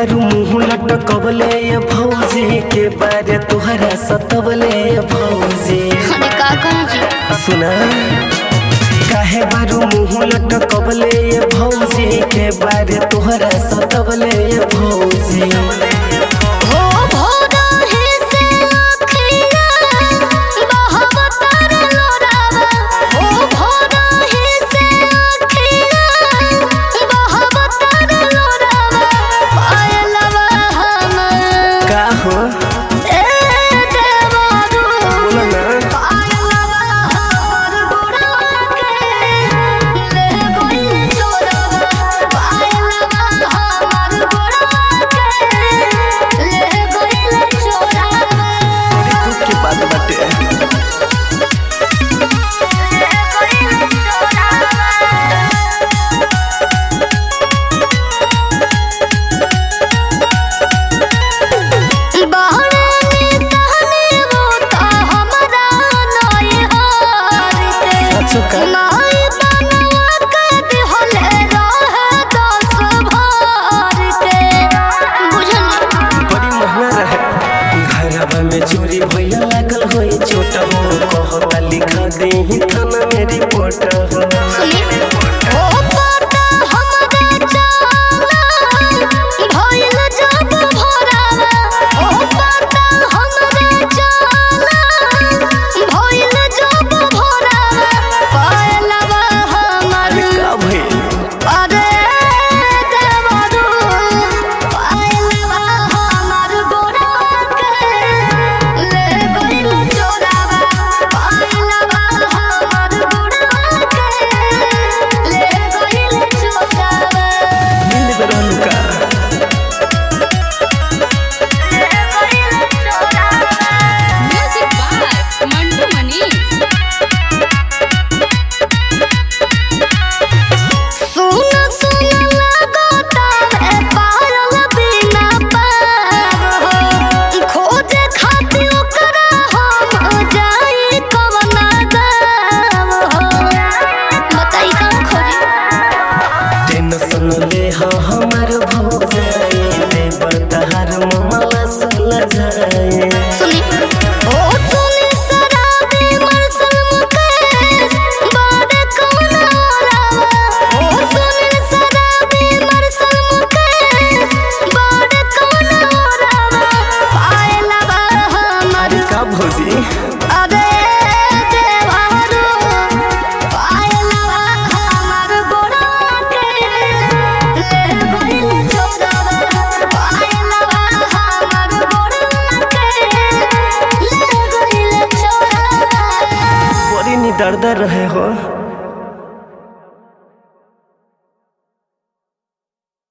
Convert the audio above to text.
बारू मुँह लटकवले ये भौजी के बारे तुहरा सतवले ये भौजी। अरे का कहूं जी सुना काहे बारू मुँह लटकवले ये भौजी के बारे तुहरा सतवले ये भौजी। हो भोरा है से अखिया बहवतर लोरावा। हो भोरा है से अखिया बहवतर लोरावा। पायलवा हम का हो ए देवारू बोला ना पायलवा हमर गोरा के ले गइल चोरावा। पायलवा हमर गोरा के ले गइल चोरावा। दुख के बात बाटे ले गइल चोरावा। बहरे सहने वो ता हमरा नई हार के। सच का नाई बनवा के दिहले रहे 10 भार के। बुझनी बड़ी महंगा रहे घरवा में चोरी भइल लागल होई छोट हो कहता लिखा दे थाना में रिपोर्ट हो। सुनी ओ पता हमरे चाला भइल जब भोरावा। ओ पता हमरे चाला भइल जब भोरावा। पायलवा हमर का भइल अरे देवारू पायलवा हमर गोरा के ले गइल चोरावा। पायलवा हमर गोरा के ले गइल चोरावा। मिल बरन का ले गइल चोरावा। Music by Mantu Manish. सुन सुन लगता है पायल बिना पार हो। खोजे खातिर ओकरा हम जाई कवना गाँव हो। बताई कहाँ खोजी टेंशन ले हा हमार भौजाई ले बतहार मामला सुल जाए। सुनी ओ सुनी शराबी मरसल मुकेश बारे कौन ओरावा। ओ सुनी शराबी मरसल मुकेश बारे कौन ओरावा। पायलवा हमर का भौजी अरे देवारू पायलवा हमर गोरा के ले गइल चोरावा। पायलवा हमर गोरा के ले गइल चोरावा। बड़ी निडर रहे हो।